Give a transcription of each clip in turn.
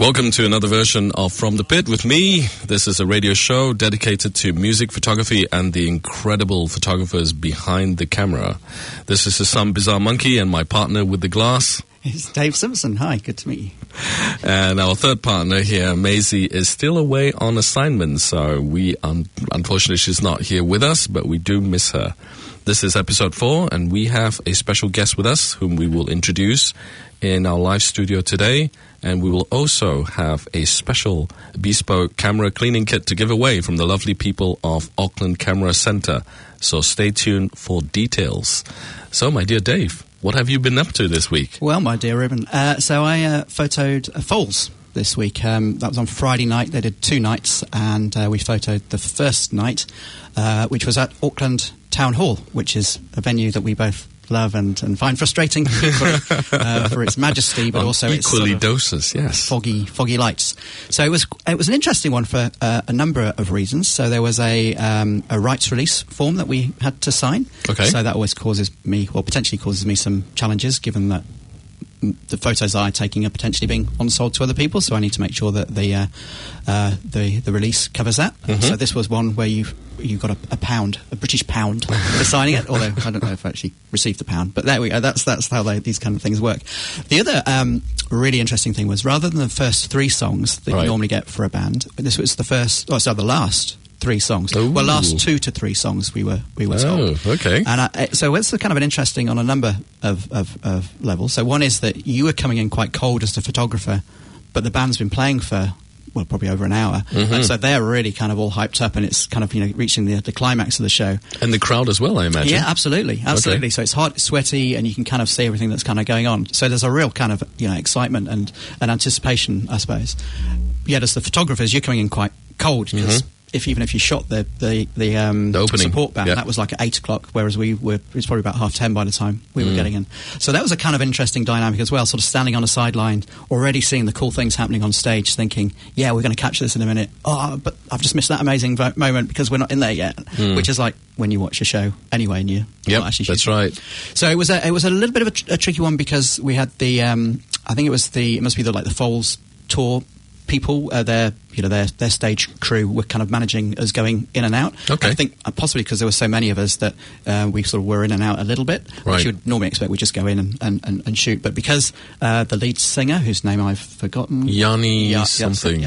Welcome to another version of From the Pit with me. This is a radio show dedicated to music photography and the incredible photographers behind the camera. This is Some Bizarre Monkey and my partner with the glass. It's Dave Simpson. Hi, good to meet you. And our third partner here, Maisie, is still away on assignment, so unfortunately she's not here with us, but we do miss her. This is episode 4, and we have a special guest with us whom we will introduce in our live studio today. And we will also have a special bespoke camera cleaning kit to give away from the lovely people of Auckland Camera Centre. So stay tuned for details. So, my dear Dave, what have you been up to this week? Well, my dear Ruben, so I photoed Foals this week. That was on Friday night. They did 2 nights, and we photoed the first night, which was at Auckland Town Hall, which is a venue that we both love and find frustrating for its majesty, but also equally its doses, yes, foggy lights. So it was an interesting one for a number of reasons. So there was a rights release form that we had to sign. Okay. So that always potentially causes me some challenges, given that the photos I'm taking are potentially being on-sold to other people, so I need to make sure that the release covers that. Mm-hmm. So this was one where you got a British pound for signing it, although I don't know if I actually received the pound, but there we go. That's how these kind of things work. The other really interesting thing was, rather than the first 3 songs that you normally get for a band, this was the last 3 songs. Ooh. Well, last 2 to 3 songs we were told. Oh, okay. And so it's kind of an interesting on a number of levels. So one is that you were coming in quite cold as the photographer, but the band's been playing for probably over an hour, and so they're really kind of all hyped up, and it's kind of reaching the climax of the show. And the crowd as well, I imagine. Yeah, absolutely. Okay. So it's hot, it's sweaty, and you can kind of see everything that's kind of going on. So there's a real kind of excitement and anticipation, I suppose. Yet as the photographers, you're coming in quite cold because. Even if you shot the opening support band, that was like at 8 o'clock, whereas it was probably about 10:30 by the time we were getting in. So that was a kind of interesting dynamic as well, sort of standing on a sideline, already seeing the cool things happening on stage, thinking, yeah, we're going to catch this in a minute. Oh, but I've just missed that amazing moment because we're not in there yet, which is like when you watch a show anyway and you're not actually shooting. That's right. So it was a little bit of a tricky one because we had it must be the Foals tour people, their stage crew were kind of managing us going in and out. Okay. I think possibly because there were so many of us that we sort of were in and out a little bit, which you would normally expect we just go in and shoot. But because the lead singer, whose name I've forgotten, Yanni something,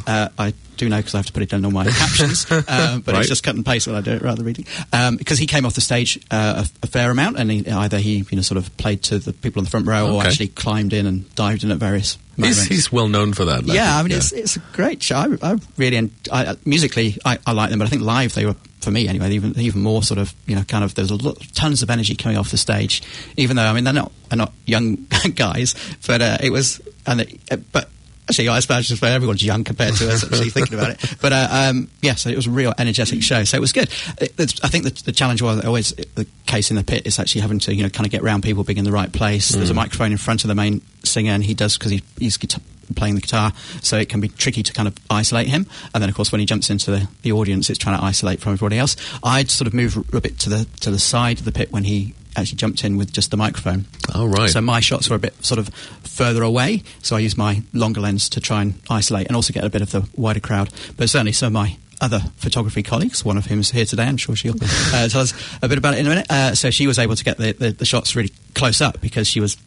I do know because I have to put it down on my captions, but it's just cut and paste when I do it rather than reading. Because he came off the stage a fair amount, and he sort of played to the people on the front row or actually climbed in and dived in at various moments. He's well known for that. It's a great show. I really musically I like them, but I think live they were, for me anyway, even more sort of there's tons of energy coming off the stage, even though they're not young guys, but it was but. Actually, I suppose everyone's young compared to us, actually, thinking about it. But, so it was a real energetic show. So it was good. I think the challenge was always the case in the pit is actually having to, kind of get around people being in the right place. There's a microphone in front of the main singer, and he does, because he's playing the guitar, so it can be tricky to kind of isolate him. And then, of course, when he jumps into the audience, it's trying to isolate from everybody else. I'd sort of move a bit to the side of the pit when he actually jumped in with just the microphone. Oh, right. So my shots were a bit sort of further away, so I used my longer lens to try and isolate and also get a bit of the wider crowd. But certainly some of my other photography colleagues, one of whom is here today, I'm sure she'll tell us a bit about it in a minute. So she was able to get the shots really close up because she was...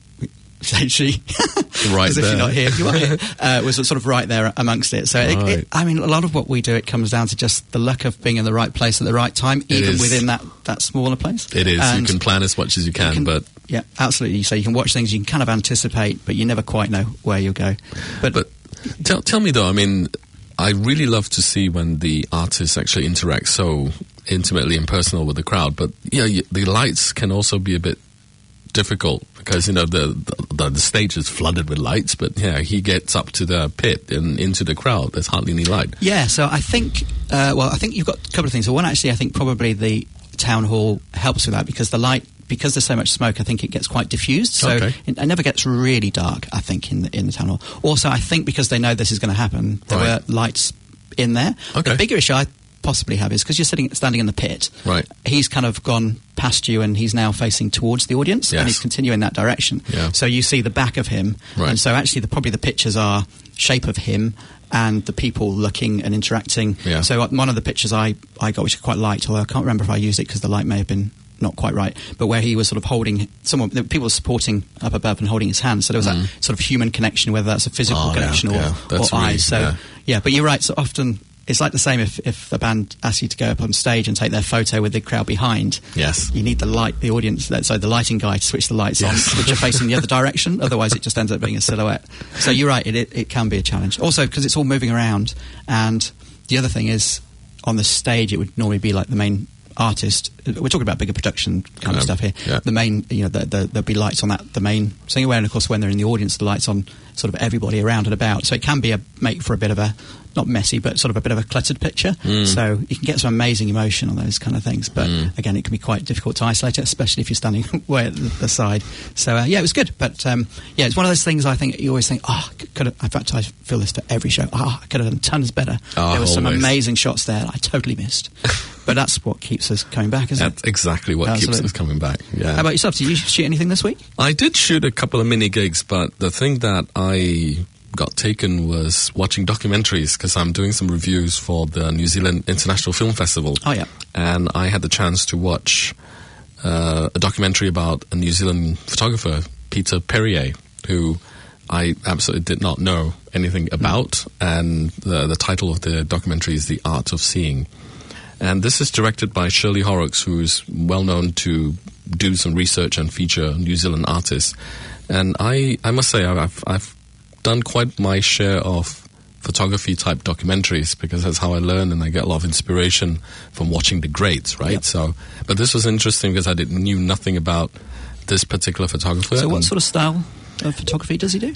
she right as if there. You're not here. You are here. Was sort of right there amongst it. So a lot of what we do, it comes down to just the luck of being in the right place at the right time, even within that smaller place. It is. And you can plan as much as you can, but yeah, absolutely. So you can watch things, you can kind of anticipate, but you never quite know where you'll go. But tell me though, I really love to see when the artists actually interact so intimately and personal with the crowd. But the lights can also be a bit difficult because the stage is flooded with lights, but he gets up to the pit and into the crowd. There's hardly any light. Yeah, so I think you've got a couple of things. So one, actually, I think probably the town hall helps with that because because there's so much smoke, I think it gets quite diffused. So it never gets really dark, I think, in the town hall. Also, I think because they know this is going to happen, there were lights in there. Okay. The bigger issue, possibly have is because you're standing in the pit. Right. He's kind of gone past you, and he's now facing towards the audience, and he's continuing that direction. Yeah. So you see the back of him, right. and so actually probably the pictures are shape of him and the people looking and interacting. Yeah. So one of the pictures I got, which I quite liked, although I can't remember if I used it because the light may have been not quite right, but where he was sort of holding people were supporting up above and holding his hand, so there was that sort of human connection, whether that's a physical connection or eyes. So but you're right. So often it's like the same if the band asks you to go up on stage and take their photo with the crowd behind. Yes, you need the audience, so the lighting guy to switch the lights on, which are facing the other direction. Otherwise, it just ends up being a silhouette. So you're right. It can be a challenge. Also, because it's all moving around, and the other thing is on the stage, it would normally be like the main artist. We're talking about bigger production kind of stuff here. Yeah. The main, there'll be lights on that, the main singer, and of course when they're in the audience, the lights on sort of everybody around and about. So it can be make for a bit of a, not messy, but sort of a bit of a cluttered picture. So you can get some amazing emotion on those kind of things. But again, it can be quite difficult to isolate it, especially if you're standing way at the side. So it was good. But it's one of those things I think you always think, in fact, I feel this for every show. I could have done tons better. There were some amazing shots there that I totally missed. But that's what keeps us coming back, isn't it? That's exactly what keeps us coming back. Yeah. How about yourself? Did you shoot anything this week? I did shoot a couple of mini gigs, but the thing that I got taken was watching documentaries, because I'm doing some reviews for the New Zealand International Film Festival. Oh, yeah. And I had the chance to watch a documentary about a New Zealand photographer, Peter Perrier, who I absolutely did not know anything about. And the title of the documentary is The Art of Seeing. And this is directed by Shirley Horrocks, who's well known to do some research and feature New Zealand artists. And I must say, I've done quite my share of photography-type documentaries, because that's how I learn, and I get a lot of inspiration from watching the greats, right? Yep. So, but this was interesting because I knew nothing about this particular photographer. So what sort of style of photography does he do?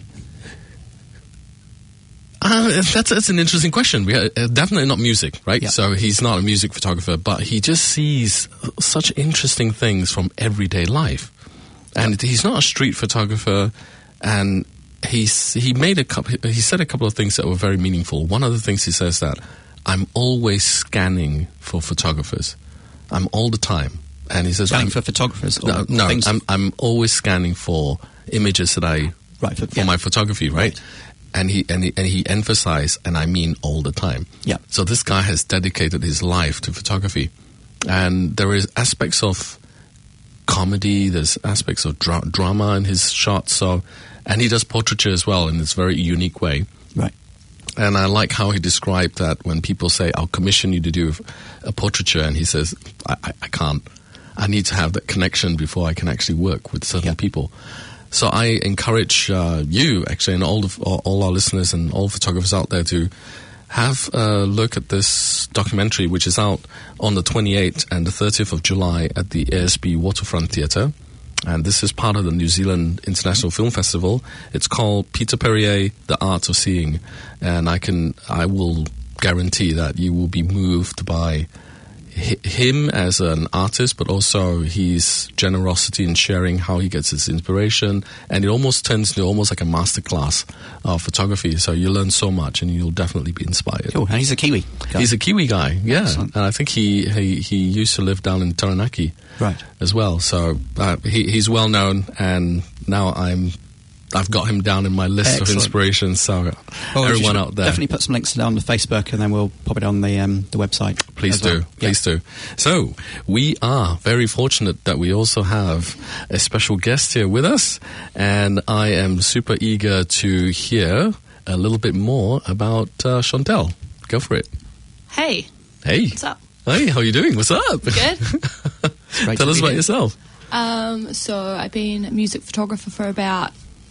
That's an interesting question. Definitely not music, right? Yep. So he's not a music photographer, but he just sees such interesting things from everyday life. And he's not a street photographer, and he said a couple of things that were very meaningful. One of the things he says that I'm always scanning for photographers. I'm all the time. And he says scanning for photographers. No, I'm always scanning for images that for my photography, right? And he emphasized, and I mean all the time. Yeah. So this guy has dedicated his life to photography, and there is aspects of comedy, there's aspects of drama in his shots. So, and he does portraiture as well in this very unique way. Right. And I like how he described that when people say, "I'll commission you to do a portraiture," and he says, "I can't. I need to have that connection before I can actually work with certain people." So I encourage you, actually, and all our listeners and all photographers out there to have a look at this documentary, which is out on the 28th and the 30th of July at the ASB Waterfront Theatre. And this is part of the New Zealand International Film Festival. It's called Peter Perrier, The Art of Seeing. And I will guarantee that you will be moved by him as an artist, but also his generosity in sharing how he gets his inspiration, and it almost turns into almost like a masterclass of photography. So you learn so much, and you'll definitely be inspired. Cool. And he's a Kiwi guy. He's a Kiwi guy, yeah. Excellent. And I think he used to live down in Taranaki, right, as well. So he's well known, and now I've got him down in my list of inspirations. So everyone out there, definitely put some links on the Facebook, and then we'll pop it on the website. Please do. So we are very fortunate that we also have a special guest here with us, and I am super eager to hear a little bit more about Chantel. Go for it. Hey. What's up? Hey, how are you doing? What's up? Good. Tell us about yourself. So I've been a music photographer for about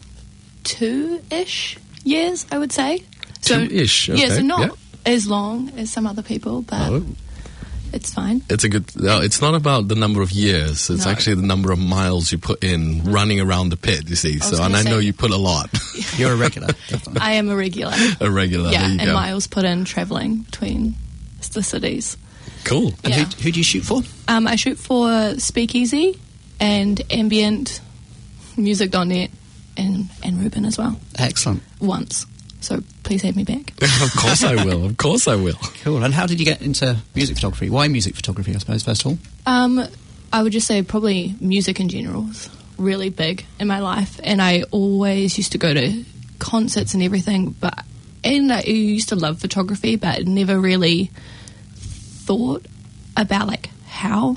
2-ish years, I would say. So, 2-ish, okay. Yeah, so not as long as some other people, but it's fine. It's not about the number of years. It's actually the number of miles you put in running around the pit, you see. I know you put a lot. You're a regular. I am a regular. A regular, yeah, there you and go. miles put in travelling between the cities. Cool. And who do you shoot for? I shoot for Speakeasy and Ambient, Music.net, and Ruben as well. Excellent. Once. So please have me back. Of course I will. Of course I will. Cool. And how did you get into music photography? Why music photography, I suppose, first of all? I would just say probably music in general was really big in my life, and I always used to go to concerts and everything, and I used to love photography, but never really thought about like how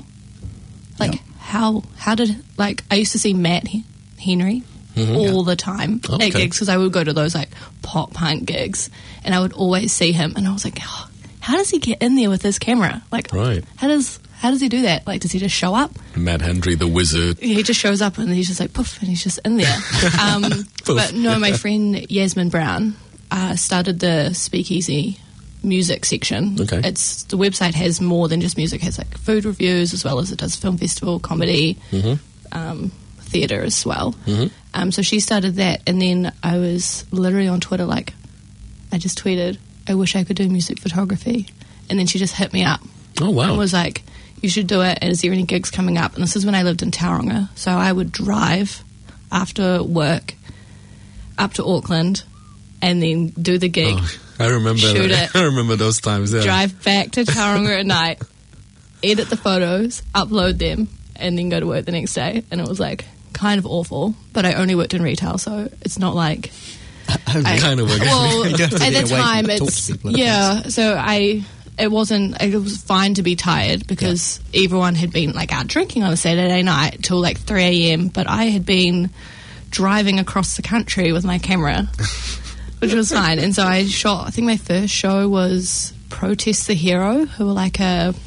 did, like, I used to see Matt Henry all the time at gigs, because I would go to those like pop punk gigs, and I would always see him, and I was like, oh, how does he get in there with his camera? Like, how does he do that? Like, does he just show up? Matt Henry, the wizard. He just shows up and he's just like, poof, and he's just in there. But no, my friend Yasmin Brown started the Speakeasy music section. Okay. The website has more than just music. It has like food reviews, as well as it does film festival, comedy, theatre as well. So she started that, and then I was literally on Twitter, like, I just tweeted, I wish I could do music photography. And then she just hit me up. Oh, wow. And was like, you should do it. Is there any gigs coming up? And this is when I lived in Tauranga. So I would drive after work up to Auckland and then do the gig. Oh, I remember shoot that. it, I remember those times, yeah. drive back to Tauranga at night, edit the photos, upload them, and then go to work the next day. And it was like kind of awful. But I only worked in retail, so it's not like... kind of work. Well, You have to at be the awake time, and talk it's... to people, I Yeah, so it was fine to be tired, because everyone had been like out drinking on a Saturday night till like 3 a.m, but I had been driving across the country with my camera, which was fine. And so I shot, I think my first show was Protest the Hero, who were like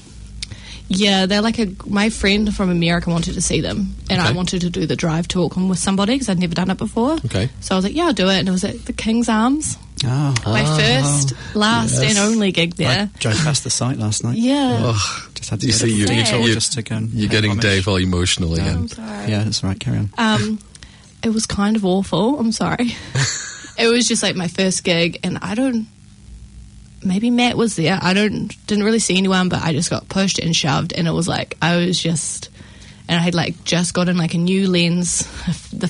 my friend from America wanted to see them, and I wanted to do the drive to Auckland with somebody because I'd never done it before. Okay. So I was like, yeah, I'll do it. And it was at the King's Arms. Oh. My first, last and only gig there. I drove past the site last night. Yeah. Oh, Just had to you get see, a you- tour you- just to go and you're pay getting homage. Dave all emotional again. I'm sorry. Yeah, that's right. Carry on. It was kind of awful. I'm sorry. It was just like my first gig, and maybe Matt was there. didn't really see anyone, but I just got pushed and shoved, and it was like, and I had like just gotten like a new lens, the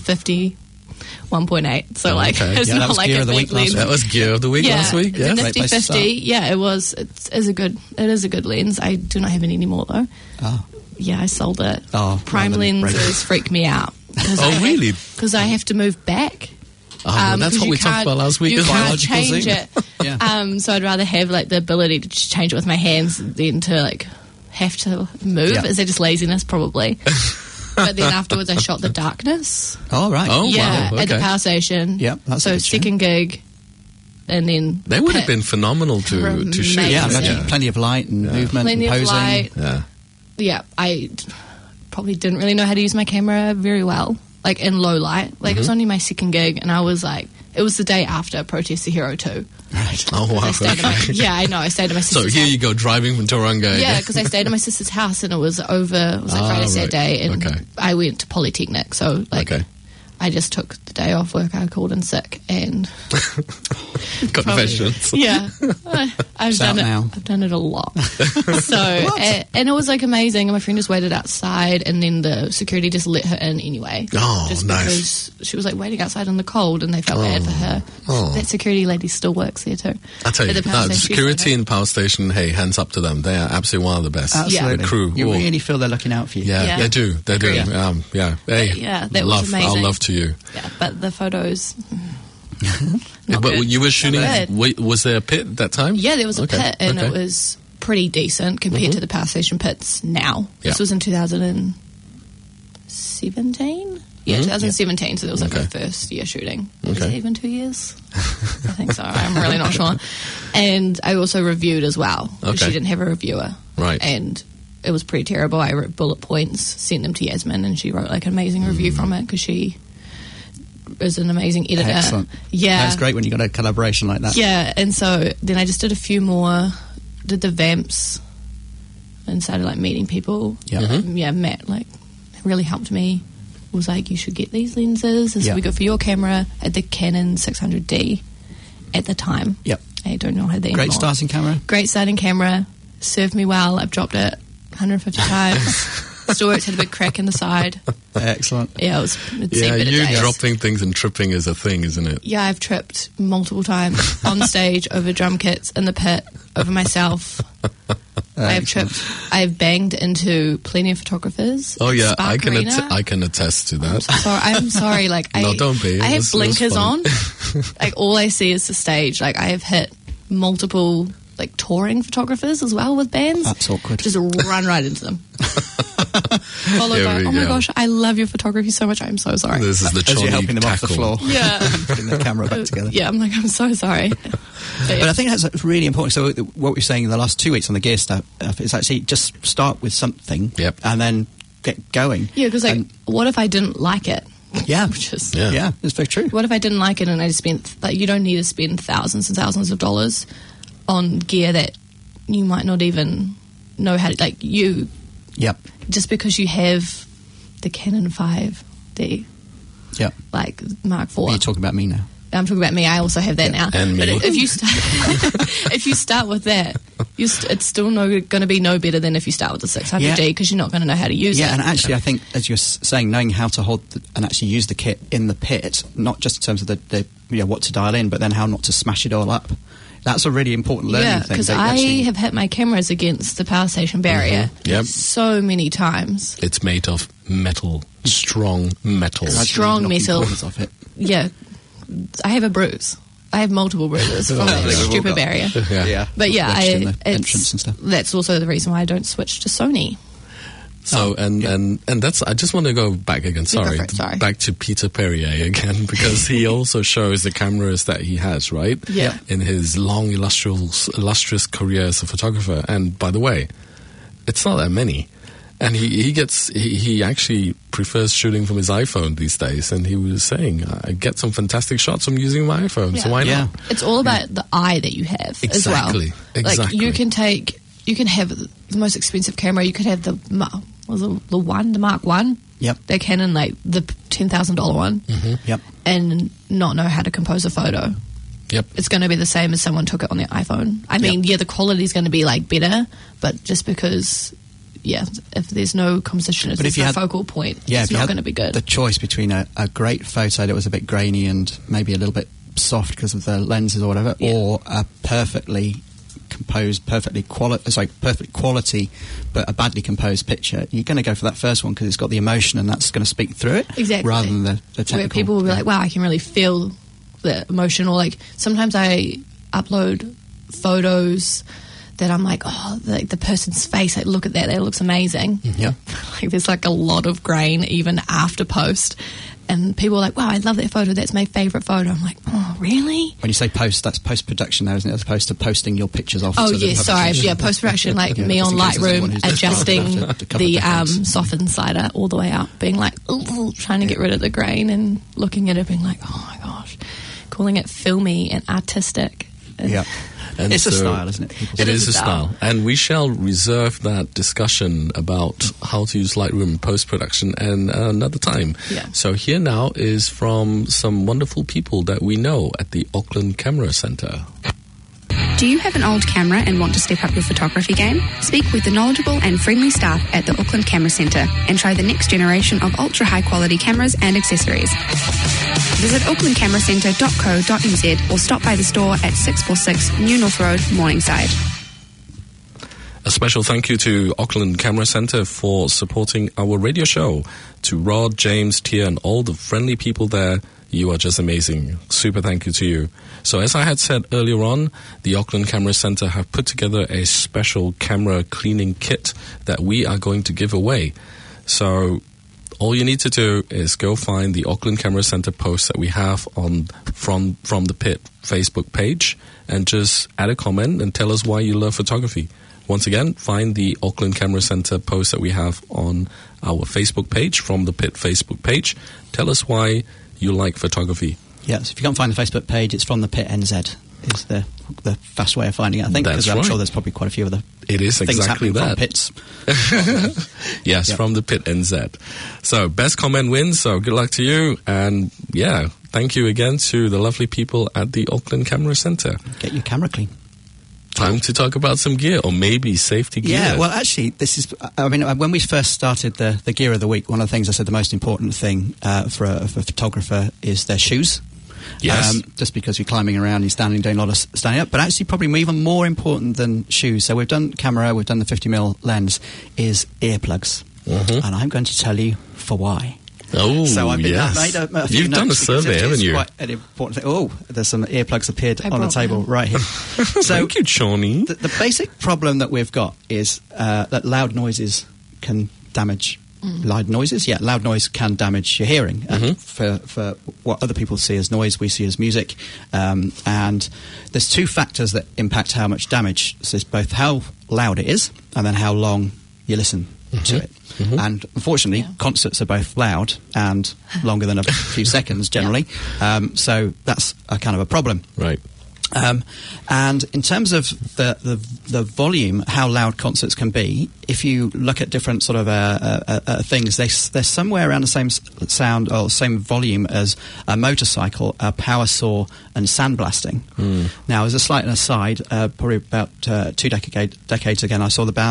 50-1.8. So like, okay. it's Yeah, that not was like gear a of the big week last lens. That was gear of the week last week, the yeah? Great place to start. 50-50. Yeah, it is a good lens. I do not have it anymore though. Oh. Yeah, I sold it. Oh, Prime rather than lenses freak me out. Oh, really? Because I have to move back. Oh, well, that's 'cause what you we talked can't- about last week. You as well. can't Biological change zoom. it. Yeah. So I'd rather have like the ability to just change it with my hands than to like have to move. Yeah. Is it just laziness? Probably. But then afterwards, I shot The Darkness. Oh, right. Oh, yeah, wow, at the okay. power station. Yep, that's a so good show. second gig, and then They would have Pit. been phenomenal to shoot. Yeah, I Amazing. imagine plenty of light and movement Plenty and of posing. light. Yeah. Yeah, I probably didn't really know how to use my camera very well, like in low light. Like it was only my second gig, and I was like, it was the day after Protest the Hero 2. Right. Oh, wow. I stayed at my, Okay. yeah, I know. I stayed at my So sister's here house. you go, driving from Tauranga. Yeah, because I stayed at my sister's house, and it was like Friday, right. Saturday, and Okay. I went to Polytechnic. So like, Okay. I just took the day off work. I called in sick, and Confessions. yeah, I've It's done out it. now. I've done it a lot. So and it was like amazing. And my friend just waited outside, and then the security just let her in anyway. Oh, just nice. because she was like waiting outside in the cold, and they felt bad for her. Oh. That security lady still works there too. I tell you, At the power no, station. security in power station, hey, hands up to them. They are absolutely one of the best. Absolutely. The crew. You oh, really feel they're looking out for you. yeah, Yeah. they do. They do. Yeah. Yeah. Hey, Yeah, that was love, amazing. I'll love to you. Yeah, but the photos. But good. you were shooting, Not good. was there a pit at that time? Yeah, there was a Okay, pit, and okay. it was pretty decent compared to the power station pits now. Yeah. This was in 2017? Yeah, 2017, so that was like my Okay. first year shooting. Was Okay. it even 2 years? I think so. I'm really not sure. And I also reviewed as well. Okay. She didn't have a reviewer. Right. And it was pretty terrible. I wrote bullet points, sent them to Yasmin, and she wrote like an amazing review from it because she is an amazing editor. Excellent. Yeah. That's great when you got a collaboration like that. Yeah, and so then I just did a few more, did the vamps, and started like meeting people. Yeah. Yeah, Matt like really helped me. Was like, you should get these lenses. This Yeah. will be good for your camera. At the Canon 600D at the time. Yep. I don't know how they Great starting camera. Great starting camera. Served me well. I've dropped it 150 times. next door. It's had a big crack in the side. Excellent. Yeah, it's Yeah, seen better you days. dropping things and tripping is a thing, isn't it? Yeah, I've tripped multiple times on stage, over drum kits, in the pit, over myself. I have tripped. I have banged into plenty of photographers. Oh yeah, Spark I can Arena. I can attest to that. I'm sorry. Like, No, don't be. I It have was blinkers fun. on. Like, all I see is the stage. Like, I have hit multiple like touring photographers as well with bands. That's awkward. Just run right into them. Followed Here by, we oh my go. gosh, I love your photography so much. I'm so sorry. This is the As you're trolley helping them off the tackle. floor. Yeah. Putting the camera back together. Yeah, I'm like, I'm so sorry. But But I think that's really important. So what we're saying in the last 2 weeks on the gear stuff is actually just start with something Yep. and then get going. yeah, because like, And- what if I didn't like it? yeah, Which is, Yeah. yeah, it's very true. what if I didn't like it and I just spent, like, you don't need to spend thousands and thousands of dollars on gear that you might not even know how to, like, you, Yep, just because you have the Canon 5D, yep. like Mark IV. You're talking about me now. I'm talking about me. I also have that now. And me. But if you start, if you start with that, it's still going to be no better than if you start with the 600D because you're not going to know how to use Yeah, it. and actually, I think, as you're saying, knowing how to hold and actually use the kit in the pit, not just in terms of the what to dial in, but then how not to smash it all up. That's a really important learning Yeah, thing. because that you I actually- have hit my cameras against the power station barrier Yep. so many times. It's made of metal, strong metal. gradually strong knocking metal. corners off it. Yeah, I have a bruise. I have multiple bruises from that We've all stupid got- barrier. Yeah. But yeah, Wedged in the it's, entrance and stuff. that's also the reason why I don't switch to Sony. So and that's. I just want to go back again. Yeah, go Sorry, for it, sorry. back to Peter Perrier again because he also shows the cameras that he has, right? Yeah. In his long illustrious career as a photographer. And by the way, it's not that many. And he actually prefers shooting from his iPhone these days. And he was saying, I get some fantastic shots from using my iPhone. So Yeah. why Yeah. not? It's all about the eye that you have as well. Exactly, Like exactly. you can have the most expensive camera. You could have the Mark 1. Yep. The Canon, like the $10,000 one, Yep. and not know how to compose a photo. Yep. It's going to be the same as someone took it on their iPhone. I mean, yeah, the quality is going to be like better, but just because, yeah, if there's no composition, if But there's if you no had- focal point, Yeah, it's if you not had going to be good. the choice between a great photo that was a bit grainy and maybe a little bit soft because of the lenses or whatever, Yeah. or a perfectly composed, perfect quality, but a badly composed picture, you're going to go for that first one because it's got the emotion and that's going to speak through it, Exactly. rather than the technical. Where people will be like, wow, I can really feel the emotion. Or like sometimes I upload photos that I'm like, oh, the person's face, like, look at that, that looks amazing. Yeah. Like there's like a lot of grain even after post. And people are like, wow, I love that photo. That's my favourite photo. I'm like, oh, really? When you say post, that's post-production now, isn't it? As opposed to posting your pictures off. Oh, to the yes, sorry. publication. Yeah, post-production, like Yeah, me just on in case there's anyone Lightroom, who's just adjusting to cover the the face. soften slider all the way up, being like, ooh, trying to get rid of the grain and looking at it being like, oh, my gosh. Calling it filmy and artistic. And Yeah. And It's a so style, isn't it? People It say. is a style. And we shall reserve that discussion about how to use Lightroom post-production and another time. Yeah. So here now is from some wonderful people that we know at the Auckland Camera Centre. Do you have an old camera and want to step up your photography game? Speak with the knowledgeable and friendly staff at the Auckland Camera Centre and try the next generation of ultra high quality cameras and accessories. Visit aucklandcameracentre.co.nz or stop by the store at 646 New North Road, Morningside. A special thank you to Auckland Camera Centre for supporting our radio show. To Rod, James, Tia, and all the friendly people there, you are just amazing. Super thank you to you. So as I had said earlier on, the Auckland Camera Centre have put together a special camera cleaning kit that we are going to give away. So all you need to do is go find the Auckland Camera Centre post that we have on from the Pit Facebook page and just add a comment and tell us why you love photography. Once again, find the Auckland Camera Centre post that we have on our Facebook page, from the Pit Facebook page. Tell us why you like photography. Yes, if you can't find the Facebook page, it's from the Pit NZ. Is the fast way of finding it, I think, That's because I'm right. sure there's probably quite a few other It is things exactly happening that. from pits. Yes, Yep. from the Pit NZ. So, best comment wins, so good luck to you. And yeah, thank you again to the lovely people at the Auckland Camera Centre. Get your camera clean. time to talk about some gear, or maybe safety gear. Yeah, well, actually, this is. I mean, when we first started the Gear of the Week, one of the things I said the most important thing for a photographer is their shoes. Yes. Just because you're climbing around, you're standing, doing a lot of standing up. But actually, probably even more important than shoes. So we've done camera, we've done the 50mm lens, is earplugs. Mm-hmm. And I'm going to tell you for why. Oh, so I've been, yes. made a few You've done a notes survey, because haven't you? Quite an important thing. Oh, there's some earplugs appeared on the brought table them. right here. So Thank you, Shawnee. the basic problem that we've got is that loud noises can damage. Loud noises, yeah, loud noise can damage your hearing. And for what other people see as noise, we see as music. And there's two factors that impact how much damage. So it's both how loud it is and then how long you listen to it. And unfortunately, concerts are both loud and longer than a few seconds generally. So that's a kind of a problem. Right. And in terms of the volume, how loud concerts can be, if you look at different sort of things, they're somewhere around the same sound or same volume as a motorcycle, a power saw, and sandblasting. Now, as a slight aside, probably about 2 decades ago, I saw the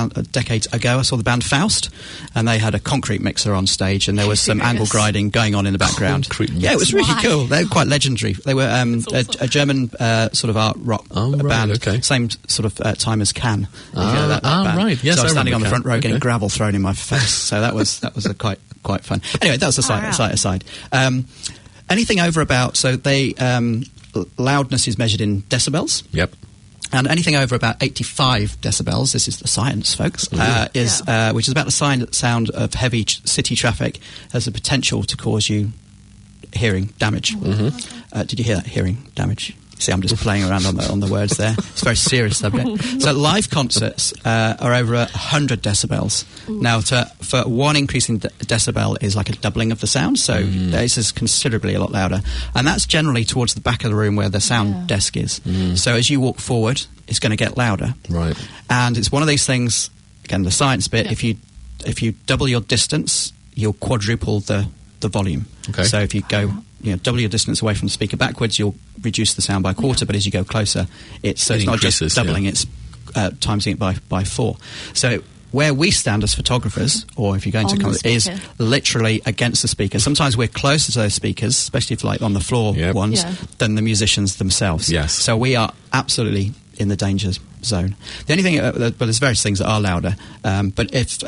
band Faust, and they had a concrete mixer on stage, and there was some angle grinding going on in the background. Concrete Yeah, it was really Why? cool. They were quite legendary. They were a German sort of art rock band, okay. same sort of time as Can. That band. Right. Yes, so I was I standing on remember the front row Can. getting Okay. gravel thrown in my face. So that was a quite fun. Anyway, that was a slight aside. Anything over about loudness is measured in decibels. Yep. And anything over about 85 decibels, this is the science, folks, which is about the sound of heavy city traffic, has the potential to cause you hearing damage. Did you hear that? Hearing damage. See, I'm just playing around on the words there. It's a very serious subject. So live concerts are over 100 decibels. Now, for one increase in decibel is like a doubling of the sound, so this is considerably a lot louder. And that's generally towards the back of the room where the sound desk is. So as you walk forward, it's going to get louder. Right. And it's one of these things, again, the science bit, if you double your distance, you'll quadruple the volume. Okay. So if you go double your distance away from the speaker backwards, you'll reduce the sound by a quarter, but as you go closer, it's not increases, just doubling, it's timesing it by 4. So where we stand as photographers, or if you're going On to the come, is speaker. literally against the speaker. Sometimes we're closer to those speakers, especially if like on the floor ones, than the musicians themselves. Yes. So we are absolutely in the danger zone. The only thing, but there's various things that are louder. But if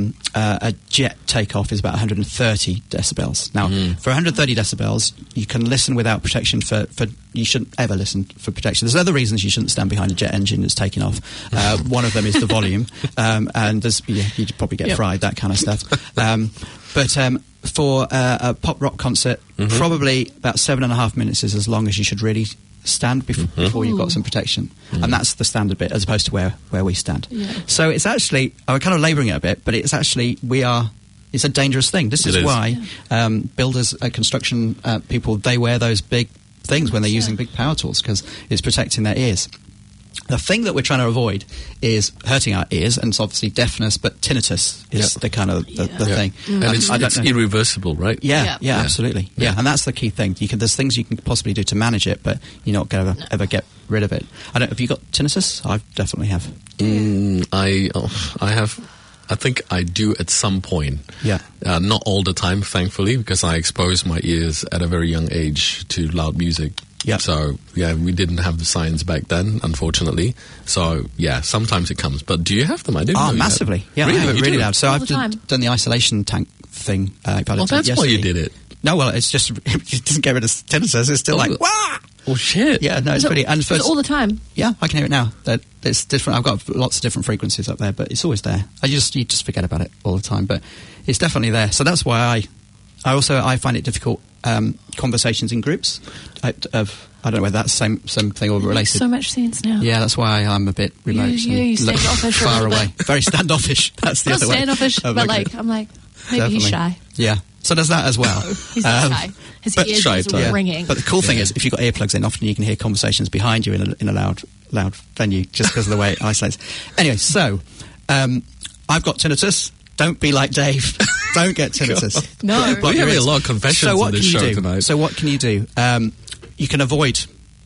a jet takeoff is about 130 decibels. Now, for 130 decibels, you can listen without protection. For you shouldn't ever listen for protection. There's other reasons you shouldn't stand behind a jet engine that's taking off. One of them is the volume, and there's you'd probably get fried, that kind of stuff. But for a pop rock concert, probably about 7.5 minutes is as long as you should really stand before you've got some protection. And that's the standard bit as opposed to where we stand. So it's actually, I'm kind of labouring it a bit, but it's actually, it's a dangerous thing. This is why builders, construction people, they wear those big things when they're using big power tools, because it's protecting their ears. The thing that we're trying to avoid is hurting our ears, and it's obviously deafness, but tinnitus is the kind of the thing. And it's irreversible, right? Yeah, absolutely. Yeah, and that's the key thing. There's things you can possibly do to manage it, but you're not going to ever get rid of it. Have you got tinnitus? I definitely have. I have. I think I do at some point. Yeah. Not all the time, thankfully, because I exposed my ears at a very young age to loud music. Yeah. So, we didn't have the science back then, unfortunately. So, sometimes it comes. But do you have them? I didn't know you massively. had. Yeah, Really? I have it You really do? loud. So All I've the time. done the isolation tank thing. Well, that's why you did it. No, well, it's just, it doesn't get rid of tinnitus. It's still like, wah! Oh, shit. Yeah, no, it's pretty. And Is it all the time? yeah, I can hear it now. It's different. I've got lots of different frequencies up there, but it's always there. You just forget about it all the time, but it's definitely there. So that's why I find it difficult. Conversations in groups. I don't know whether that's the same thing or related. Makes so much sense now. Yeah, that's why I'm a bit remote. You standoffish a far little away. bit. Very standoffish. That's the Not other way. standoffish, of but looking at it. I'm like, maybe he's Definitely. shy. Yeah. So does that as well. He's not shy. His but ears shy are type. ringing. But the cool thing is, if you've got earplugs in, often you can hear conversations behind you in a loud venue, just because of the way it isolates. Anyway, so I've got tinnitus. Don't be like Dave. Don't get tinnitus. No. We're having a lot of confessions So what on this can you show do? tonight. So what can you do? You can avoid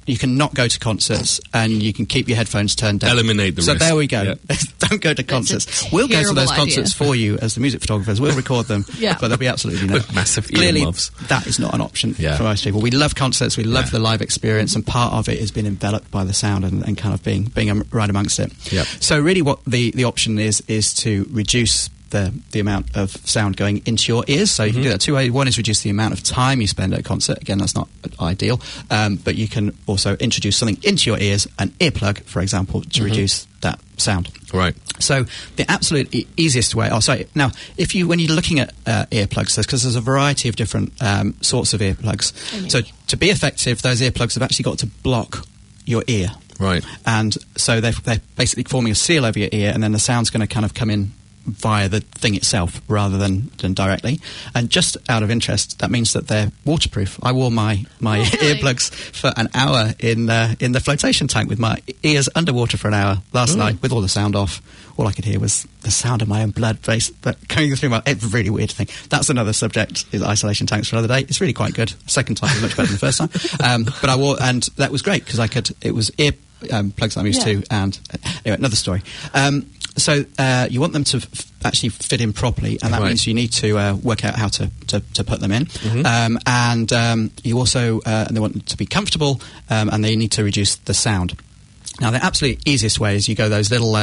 you can not go to concerts, and you can keep your headphones turned down. Eliminate the So risk. there we go. Yeah. Don't go to concerts. We'll go to those terrible concerts for you as the music photographers. We'll record them, Yeah. but there'll be absolutely no. With massive Clearly, earmuffs. that is not an option Yeah. for most people. We love concerts. We love the live experience, and part of it has been enveloped by the sound and kind of being right amongst it. Yep. So really, what the option is to reduce the amount of sound going into your ears. So you can do that two ways. One is reduce the amount of time you spend at a concert. Again, that's not ideal. But you can also introduce something into your ears, an earplug, for example, to reduce that sound. Right. So the absolute easiest way. Oh, sorry. Now, when you're looking at earplugs, because there's a variety of different sorts of earplugs. So to be effective, those earplugs have actually got to block your ear. Right. And so they're basically forming a seal over your ear, and then the sound's going to kind of come in via the thing itself rather than directly. And just out of interest, that means that they're waterproof. I wore my really? earplugs for an hour in the flotation tank with my ears underwater for an hour last night with all the sound off. All I could hear was the sound of my own blood going through my... It's a really weird thing. That's another subject, is isolation tanks for another day. It's really quite good. Second time was much better than the first time. But I wore... And that was great, because it was ear plugs that I'm used to. And anyway, another story. So you want them to actually fit in properly, and that means you need to work out how to put them in. And you also they want them to be comfortable, and they need to reduce the sound. Now, the absolute easiest way is you go those little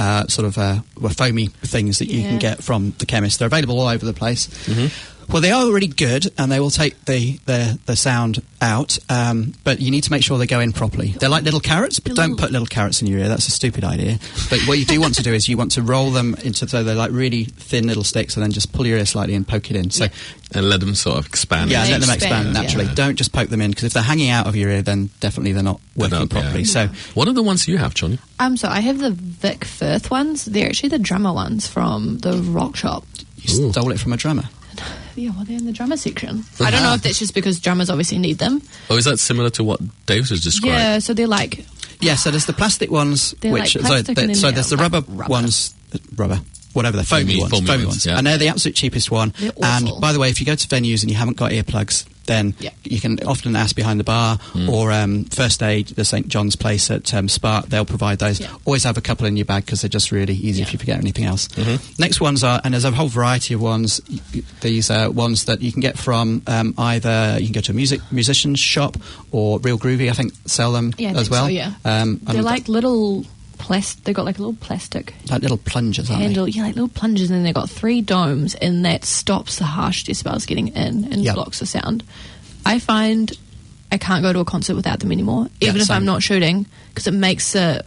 foamy things that you can get from the chemist. They're available all over the place. Well, they are already good, and they will take the sound out, but you need to make sure they go in properly. They're like little carrots, but don't put little carrots in your ear. That's a stupid idea. But what you do want to do is you want to roll them so they're like really thin little sticks, and then just pull your ear slightly and poke it in. So, and let them sort of expand. Yeah, They let them expand, expand naturally. yeah. Don't just poke them in, because if they're hanging out of your ear, then definitely they're not working properly. Yeah. So, What are the ones you have, Johnny? So I have the Vic Firth ones. They're actually the drummer ones from the Rock Shop. you stole it from a drummer. Yeah, well, they're in the drummer section. I don't know if that's just because drummers obviously need them. Oh, is that similar to what Dave was describing? Yeah, so they're like... Yeah, so there's the plastic ones, They're which like plastic, and then so they're there's the like rubber ones, whatever the foamy ones, yeah. and they're the absolute cheapest one. They're And awful. by the way, if you go to venues and you haven't got earplugs, then you can often ask behind the bar or First Aid, the St John's place at Spa. They'll provide those. Yeah. Always have a couple in your bag, because they're just really easy if you forget anything else. Next ones are, and there's a whole variety of ones. These ones that you can get from either you can go to a musician's shop, or Real Groovy, I think, sell them as well. So, yeah. And They're like little... They've got like a little plastic like little plungers, aren't handle. Yeah, like little plungers, and they've got 3 domes, and that stops the harsh decibels getting in and blocks the sound. I find I can't go to a concert without them anymore, even if same. I'm not shooting, because it makes the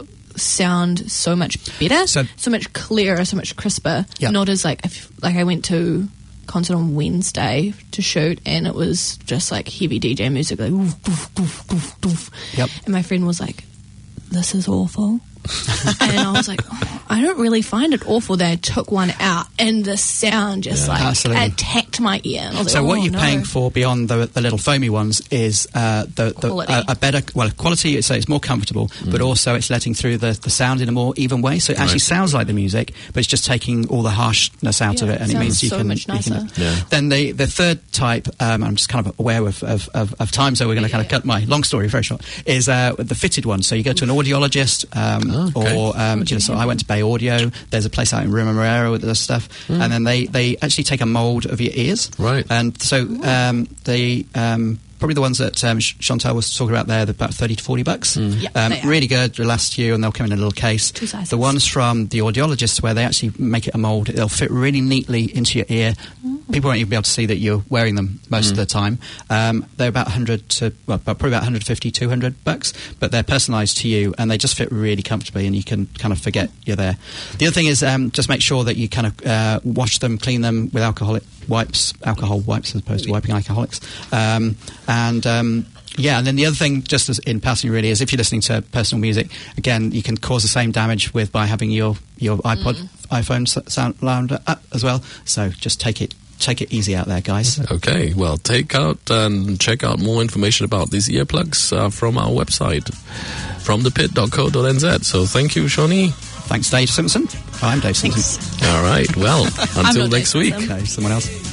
sound so much better, so much clearer, so much crisper. Yeah. Not as like I went to concert on Wednesday to shoot, and it was just like heavy DJ music, like oof, doof, doof, doof, doof. Yep. And my friend was like, "This is awful." And I was like, I don't really find it awful. They took one out, and the sound just Absolutely. attacked my ear. And I was So like, what you're no. paying for beyond the little foamy ones is Quality. a better quality. So it's more comfortable, but also it's letting through the sound in a more even way. So it actually sounds like the music, but it's just taking all the harshness out of it, and it sounds means you so can. much nicer. Then the third type, I'm just kind of aware of time, so we're going to kind of cut my long story very short. Is the fitted one. So you go to an audiologist, or so I went to Bay Audio. There's a place out in Rimamarero with this stuff, and then they actually take a mould of your ears, Right. And so they probably the ones that Chantal was talking about there, they're about $30 to $40. Yeah, they are. Really good. They last you, and they'll come in a little case. 2 sizes. The ones from the audiologists, where they actually make it a mould, they'll fit really neatly into your ear. People won't even be able to see that you're wearing them most of the time. They're about probably about $150, $200, but they're personalised to you, and they just fit really comfortably, and you can kind of forget you're there. The other thing is just make sure that you kind of wash them, clean them with alcohol wipes as opposed to wiping alcoholics. And then the other thing, just as in passing really, is if you're listening to personal music, again, you can cause the same damage by having your iPhone sound loud up as well. So just take it easy out there, guys. Okay, well, take out and check out more information about these earplugs from our website, fromthepit.co.nz. So thank you, Shawnee. Thanks, Dave Simpson. I'm Dave Simpson. All right, well, until not next Dave week. Simpson. Okay, someone else.